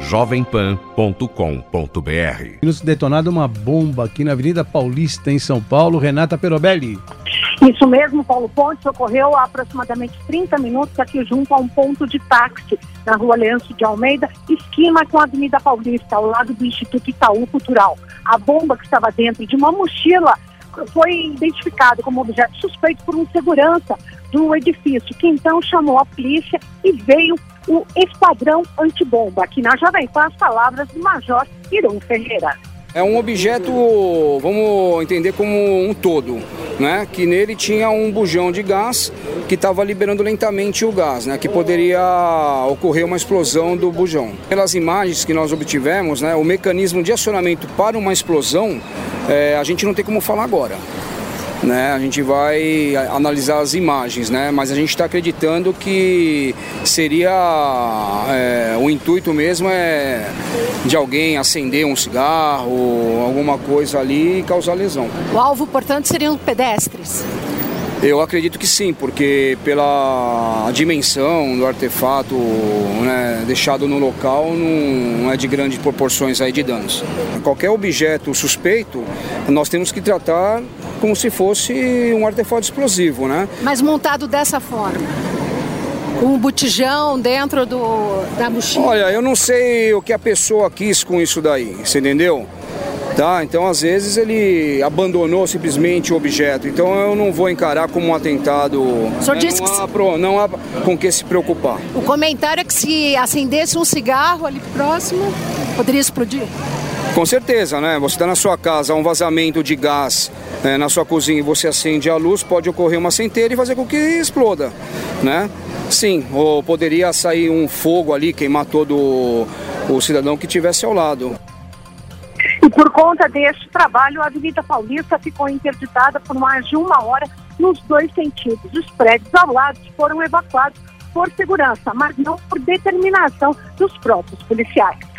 jovempan.com.br. Detonada uma bomba aqui na Avenida Paulista, em São Paulo. Renata Perobelli. Isso mesmo, Paulo Pontes, ocorreu há aproximadamente 30 minutos aqui junto a um ponto de táxi na Rua Leandro de Almeida, esquina com a Avenida Paulista, ao lado do Instituto Itaú Cultural. A bomba que estava dentro de uma mochila foi identificada como objeto suspeito por um segurança do edifício, que então chamou a polícia e veio o Esquadrão Antibomba. Aqui na Jovem Pan, as palavras do Major Iron Ferreira. É um objeto, vamos entender como um todo, né? Que nele tinha um bujão de gás que estava liberando lentamente o gás, né? Que poderia ocorrer uma explosão do bujão. Pelas imagens que nós obtivemos, né? O mecanismo de acionamento para uma explosão, a gente não tem como falar agora. Né, a gente vai analisar as imagens, né, mas a gente está acreditando que seria o intuito mesmo de alguém acender um cigarro, alguma coisa ali e causar lesão. O alvo, portanto, seriam pedestres? Eu acredito que sim, porque pela dimensão do artefato, né, deixado no local, não é de grandes proporções aí de danos. Qualquer objeto suspeito, nós temos que tratar como se fosse um artefato explosivo, né? Mas montado dessa forma? Com um botijão dentro da mochila? Olha, eu não sei o que a pessoa quis com isso daí, você entendeu? Tá, então às vezes ele abandonou simplesmente o objeto, então eu não vou encarar como um atentado. O senhor disse não há com que se preocupar. O comentário é que se acendesse um cigarro ali próximo, poderia explodir? Com certeza, né? Você está na sua casa, há um vazamento de gás na sua cozinha e você acende a luz, pode ocorrer uma centelha e fazer com que exploda, né? Sim, ou poderia sair um fogo ali, queimar todo o cidadão que estivesse ao lado. E por conta deste trabalho, a Avenida Paulista ficou interditada por mais de 1 hora nos 2 sentidos. Os prédios ao lado foram evacuados por segurança, mas não por determinação dos próprios policiais.